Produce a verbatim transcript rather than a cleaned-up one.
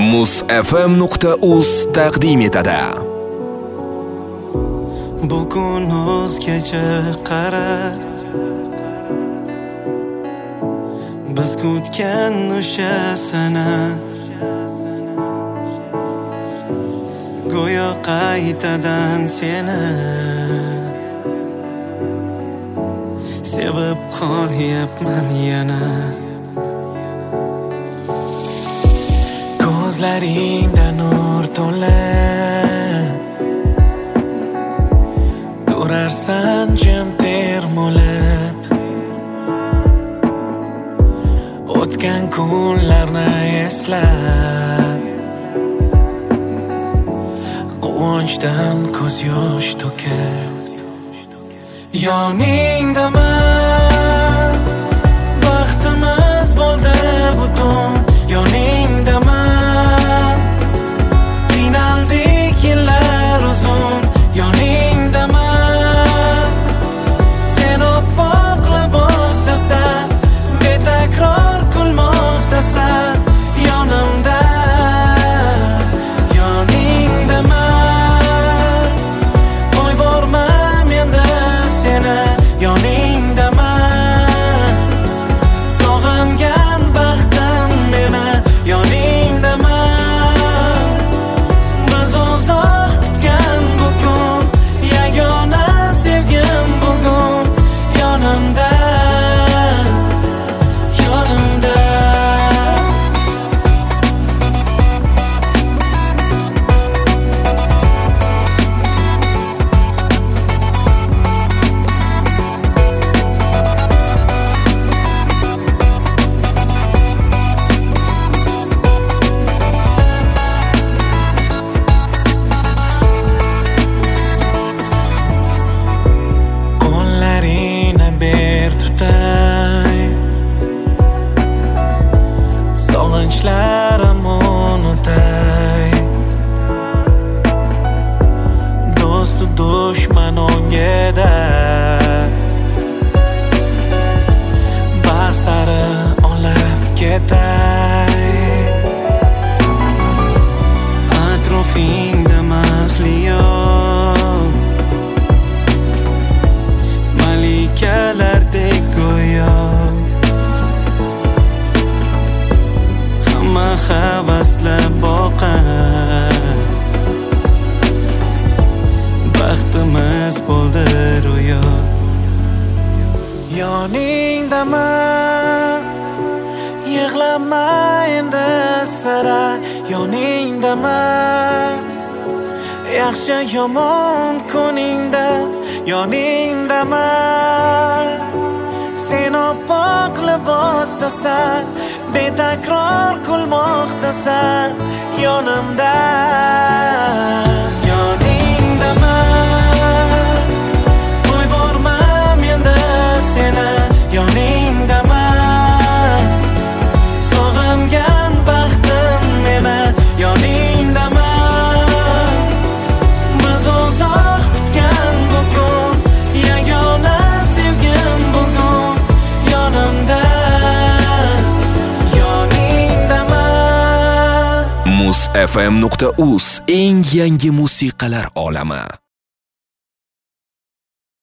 muz f m nuqta uz taqdim etadi. Bugun o'zgacha qara, biz kutgan o'sha sana go'yo qaytadan seni sevib qolyapman yana. Ko'zlaringda nur to'la, turarsan jim termulib, o'tgan kunlarni eslab, quvonchdan ko'z yosh to'kib. Yoningdaman, baxtimiz bo'ldi butun. Yoningdaman, qiynaldik yillar uzun. Yoningdaman, sen oppoq libosdasan, betakror kulmoqdasan. Yonimda, yoningdaman, qo'yvormam endi seni. Yoningdaman, sog'ingan baxtim meni. Yoningdaman, biz uzoq kutgan bu kun, yagona sevgim bugun. Yonimda, yonimda. Qo'llarini ber tutay, sog'inchlarim unutay. Do'stu dushman o'ngida, baxt sari olib ketay. Atrofingda mahliyo malikalardek go'yo, hamma havaslab boqar, baxtimiz bo'ldi ro'yo. Yoningdaman, yig'lama endi sira. Yoningdaman, yaxshi yomon kuningda. Yoningdaman, sen oppoq libosdasan, betakror kulmoqdasan. Yonimda, yoningdaman, qo'yvormam endi seni. Yoningdaman, sog'ingan baxtim meni. Yoningdaman, biz uzoq kutgan bu kun, yagona sevgim bugun. Yonimda, yoningdaman. muz f m nuqta uz eng yangi musiqalar olami.